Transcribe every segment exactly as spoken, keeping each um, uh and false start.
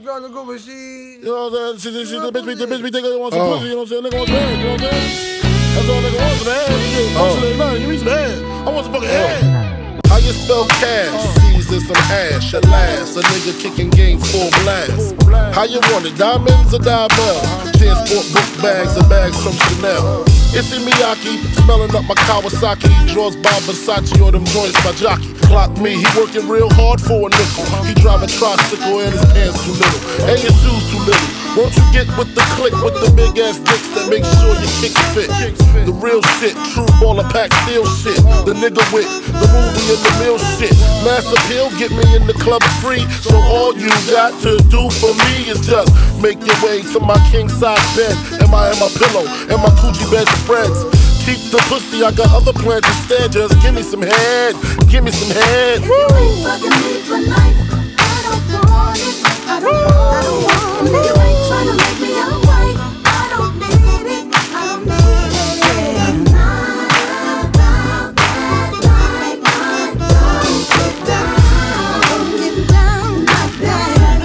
trying to go, but she. You know what I'm saying? She, she, the bitch be, the bitch be thinking they want some pussy. You know what I'm saying? Nigga wants some head. You know what I'm saying? That's all nigga wants, some head. Shit, oh. Man, give me some head. I want some fucking head. How you spell cash? C's and some ash. At last, a nigga kicking game full blast. How you want it? Diamonds or diamonds? Transport book bags and bags from Chanel. Issey Miyake, smelling up my Kawasaki. He draws by Versace or them joints by Jockey. Clock me, he working real hard for a nickel. He drive a tricycle and his pants too little, and his shoes too little. Won't you get with the click with the big ass dicks that make sure your kicks fit? The real shit, true baller pack steel shit. The nigga with the movie and the meal shit. Mass appeal, get me in the club free. So all you got to do for me is just make your way to my king size bed. Am I in my pillow? And my Coochie bed spreads. Keep the pussy, I got other plans instead. Just give me some head, give me some head. If you ain't fucking me for life, I don't want it. I don't want it. And if you ain't trying to make me your wife, I don't need it. I don't need it. Yeah. Not about that life. I don't get down, get down like that.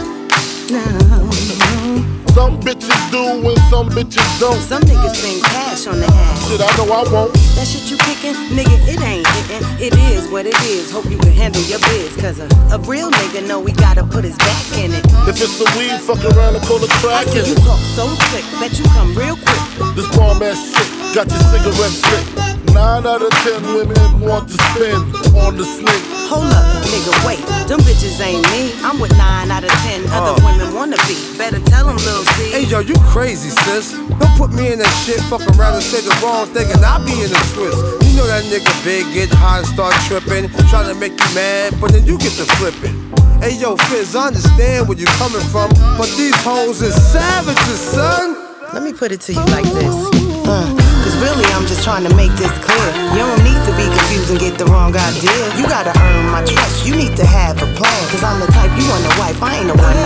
No. Some bitches do and some bitches don't. Some niggas spend cash on the ass. Shit, I know I won't. That shit you pickin', nigga, it ain't hittin'. It is what it is. Hope you can handle your biz. Cause a, a real nigga know we gotta put his back in it. If it's the weed, fuck around and pull the track I see in you it. talk so slick, bet you come real quick. This bomb ass shit got your cigarette slick. Nine out of ten women want to spend on the slick. Hold up, nigga, wait. Them bitches ain't me. I'm with nine out of ten other Uh. women wanna be. Better tell them, Lil C. Hey yo, you crazy, sis. Don't put me in that shit, fuck around and say the wrong thing and I'll be in the twist. You know that nigga big, get high and start tripping, trying to make you mad, but then you get to flipping. Hey yo, Fizz, I understand where you coming from, but these hoes is savages, son. Let me put it to you like this. Uh, Cause really I'm just trying to make this clear. You don't need to be confused and get the wrong idea. You gotta earn my trust, you need to have a plan. Cause I'm the type you want a wife, I ain't the one